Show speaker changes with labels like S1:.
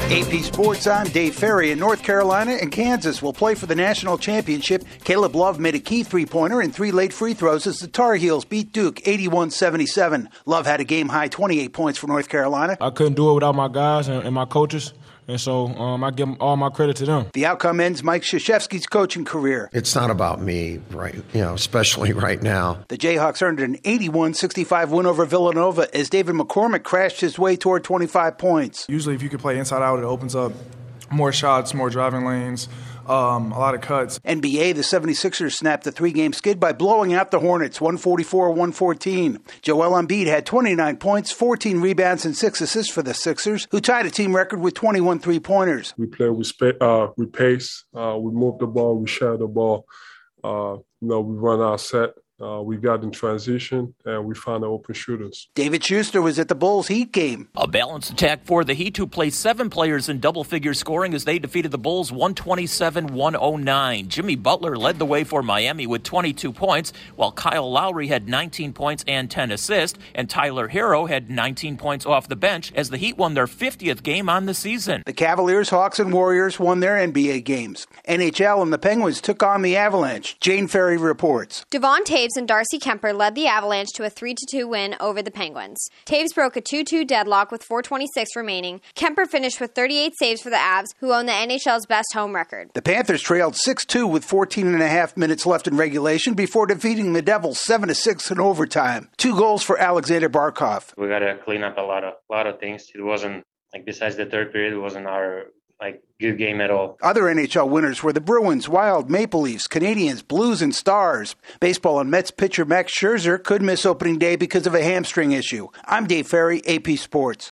S1: AP Sports, I'm Dave Ferry. In North Carolina and Kansas will play for the national championship. Caleb Love made a key three-pointer and 3 late free throws as the Tar Heels beat Duke 81-77. Love had a game-high 28 points for North Carolina.
S2: I couldn't do it without my guys and my coaches. And so I give all my credit to them.
S1: The outcome ends Mike Krzyzewski's coaching career.
S3: It's not about me, right? Especially right now.
S1: The Jayhawks earned an 81-65 win over Villanova as David McCormick crashed his way toward 25 points.
S4: Usually if you can play inside out, it opens up more shots, more driving lanes, a lot of cuts.
S1: NBA, the 76ers snapped the 3-game skid by blowing out the Hornets 144-114. Joel Embiid had 29 points, 14 rebounds, and 6 assists for the Sixers, who tied a team record with 21 three-pointers.
S5: We play with pace. We move the ball. We share the ball. We run our set. We got in transition, and we found the open shooters.
S1: David Schuster was at the Bulls Heat game.
S6: A balanced attack for the Heat, who placed 7 players in double-figure scoring as they defeated the Bulls 127-109. Jimmy Butler led the way for Miami with 22 points, while Kyle Lowry had 19 points and 10 assists, and Tyler Hero had 19 points off the bench as the Heat won their 50th game on the season.
S1: The Cavaliers, Hawks, and Warriors won their NBA games. NHL and the Penguins took on the Avalanche. Jane Ferry reports.
S7: Devon Taves and Darcy Kemper led the Avalanche to a 3-2 win over the Penguins. Taves broke a 2-2 deadlock with 4:26 remaining. Kemper finished with 38 saves for the Avs, who own the NHL's best home record.
S1: The Panthers trailed 6-2 with 14.5 minutes left in regulation before defeating the Devils 7-6 in overtime. 2 goals for Alexander Barkov.
S8: We got to clean up a lot of things. It wasn't, besides the third period, it wasn't our good game at all.
S1: Other NHL winners were the Bruins, Wild, Maple Leafs, Canadiens, Blues, and Stars. Baseball and Mets pitcher Max Scherzer could miss opening day because of a hamstring issue. I'm Dave Ferry, AP Sports.